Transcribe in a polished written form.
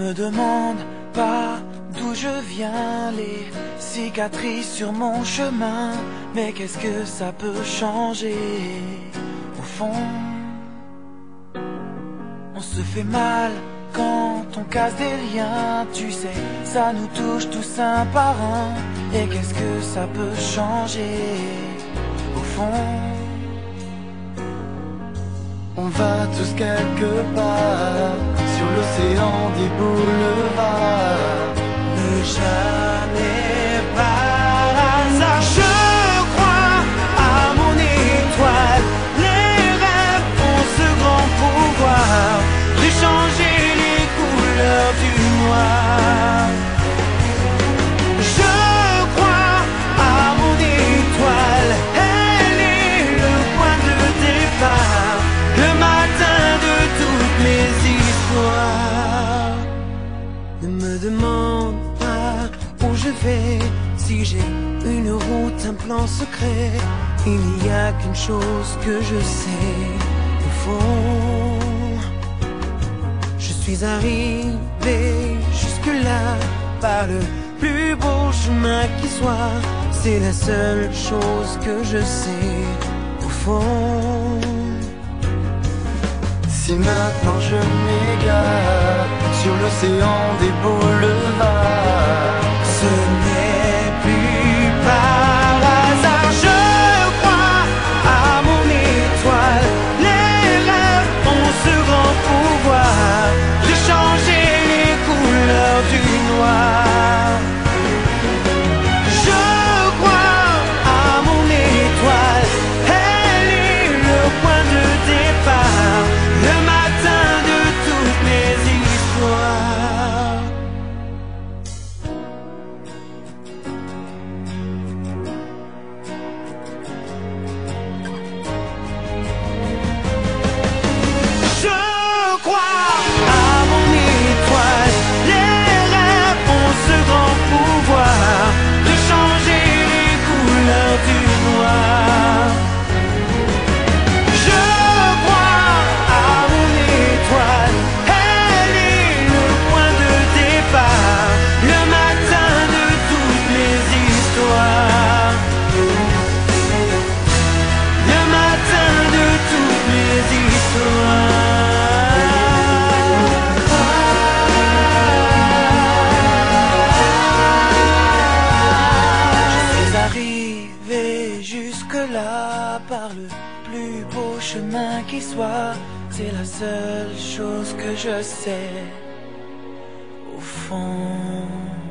me demande pas d'où je viens, les cicatrices sur mon chemin, mais qu'est-ce que ça peut changer? Au fond, on se fait mal quand on casse des liens, tu sais, ça nous touche tous un par un, et qu'est-ce que ça peut changer? Au fond, on va tous quelque part sur l'océan des boulevards. Ne jamais par hasard. Je crois à mon étoile. Les rêves ont ce grand pouvoir de changer les couleurs du noir. Je crois à mon étoile. Elle est le point de départ, le matin de toutes mes histoires. Ne me demande pas où je vais, si j'ai une route, un plan secret. Il n'y a qu'une chose que je sais, au fond, je suis arrivé jusque-là par le plus beau chemin qui soit. C'est la seule chose que je sais, au fond. Si maintenant je m'égare sur l'océan des boulevards, ce n'est plus par hasard. Je crois à mon étoile. Les rêves ont ce grand pouvoir de changer les couleurs du noir. Je crois à mon étoile. Elle est le point de départ, le matin de toutes mes histoires. Je crois à mon étoile. Les rêves ont ce grand pouvoir de changer les couleurs du noir. Je crois à mon étoile. Elle est le point de départ, le matin de toutes mes histoires. Le matin de toutes mes histoires. Je suis arrivé jusque-là par le plus beau chemin qui soit. C'est la seule chose que je sais, au fond.